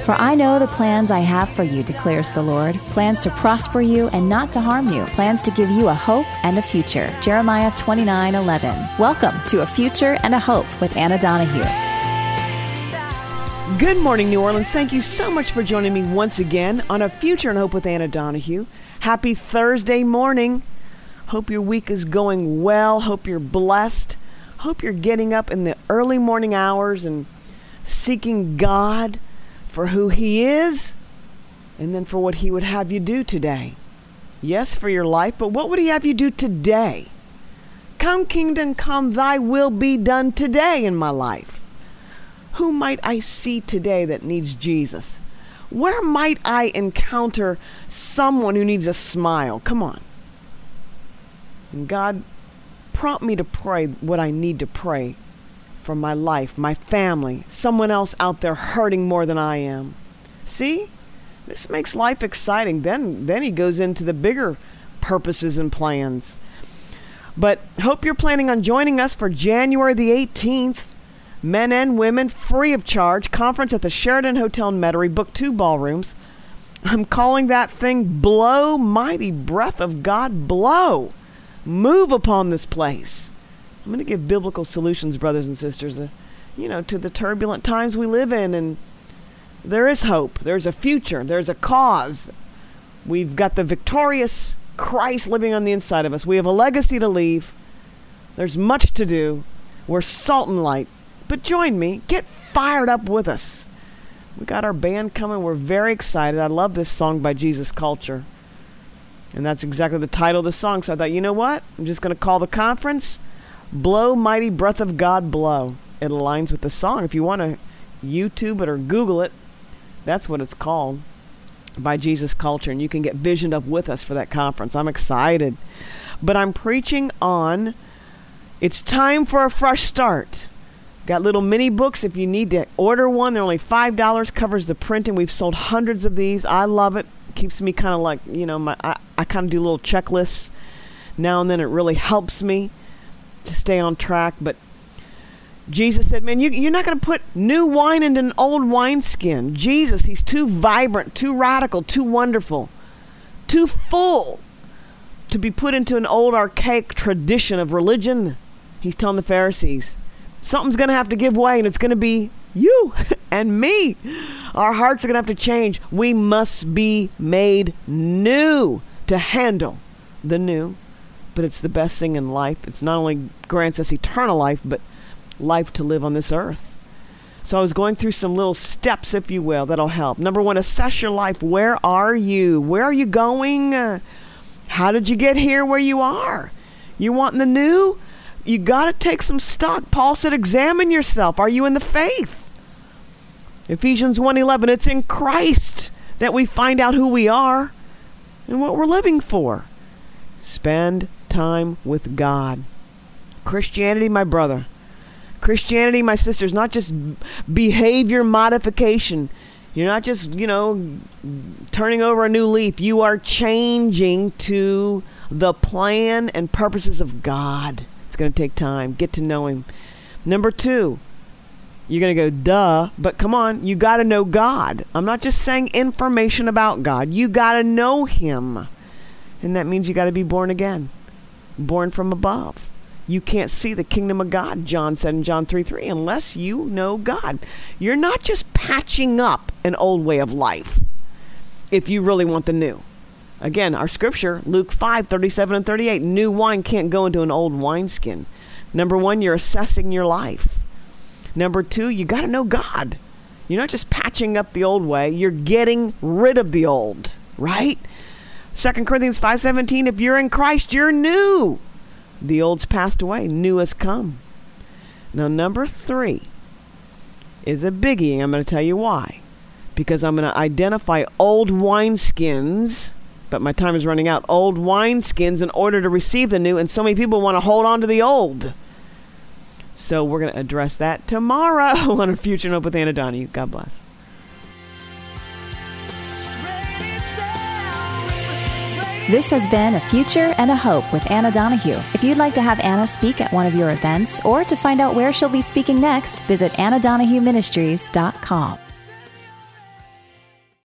For I know the plans I have for you, declares the Lord, plans to prosper you and not to harm you, plans to give you a hope and a future. Jeremiah 29:11. Welcome to A Future and a Hope with Anna Donahue. Good morning, New Orleans. Thank you so much for joining me once again on A Future and Hope with Anna Donahue. Happy Thursday morning. Hope your week is going well. Hope you're blessed. Hope you're getting up in the early morning hours and seeking God for who He is and then for what He would have you do today. Yes, for your life, but what would He have you do today? Come, kingdom come, thy will be done today in my life. Who might I see today that needs Jesus? Where might I encounter someone who needs a smile? Come on. And God, prompt me to pray what I need to pray for my life, my family, someone else out there hurting more than I am. See? This makes life exciting. Then He goes into the bigger purposes and plans. But hope you're planning on joining us for January the 18th. Men and women, free of charge, conference at the Sheraton Hotel in Metairie. Book 2 ballrooms. I'm calling that thing Blow, Mighty Breath of God, Blow. Move upon this place. I'm going to give biblical solutions, brothers and sisters, to the turbulent times we live in. And there is hope. There's a future. There's a cause. We've got the victorious Christ living on the inside of us. We have a legacy to leave. There's much to do. We're salt and light. But join me. Get fired up with us. We got our band coming. We're very excited. I love this song by Jesus Culture. And that's exactly the title of the song. So I thought, you know what? I'm just going to call the conference Blow, Mighty Breath of God, Blow. It aligns with the song. If you want to YouTube it or Google it, that's what it's called, by Jesus Culture. And you can get visioned up with us for that conference. I'm excited. But I'm preaching on it's time for a fresh start. Got little mini books. If you need to order one, they're only $5. Covers the printing. We've sold hundreds of these. I love it. Keeps me kind of like, I kind of do little checklists now and then. It really helps me to stay on track. But Jesus said, man, you're not going to put new wine into an old wineskin. Jesus, He's too vibrant, too radical, too wonderful, too full to be put into an old archaic tradition of religion. He's telling the Pharisees, something's going to have to give way, and it's going to be you and me. Our hearts are going to have to change. We must be made new to handle the new. But it's the best thing in life. It's not only grants us eternal life, but life to live on this earth. So I was going through some little steps, if you will, that'll help. Number one, assess your life. Where are you? Where are you going? How did you get here where you are? You want the new? You got to take some stock. Paul said, examine yourself. Are you in the faith? Ephesians 1:11, it's in Christ that we find out who we are and what we're living for. Spend time with God. Christianity, my brother. Christianity, my sister, is not just behavior modification. You're not just, turning over a new leaf. You are changing to the plan and purposes of God. It's going to take time. Get to know Him. Number 2, you're going to go, duh, but come on, you got to know God. I'm not just saying information about God. You got to know Him. And that means you got to be born again, born from above. You can't see the kingdom of God, John said in John 3:3, unless you know God. You're not just patching up an old way of life if you really want the new. Again, our scripture, Luke 5:37 and 38, new wine can't go into an old wineskin. Number 1, you're assessing your life. Number 2, you got to know God. You're not just patching up the old way. You're getting rid of the old, right? 2 Corinthians 5:17, if you're in Christ, you're new. The old's passed away, new has come. Now, number 3 is a biggie, and I'm going to tell you why. Because I'm going to identify old wineskins, but my time is running out, old wineskins in order to receive the new, and so many people want to hold on to the old. So we're going to address that tomorrow on A Future and Hope with Anna Donahue. God bless. This has been A Future and a Hope with Anna Donahue. If you'd like to have Anna speak at one of your events or to find out where she'll be speaking next, visit AnnaDonahueMinistries.com.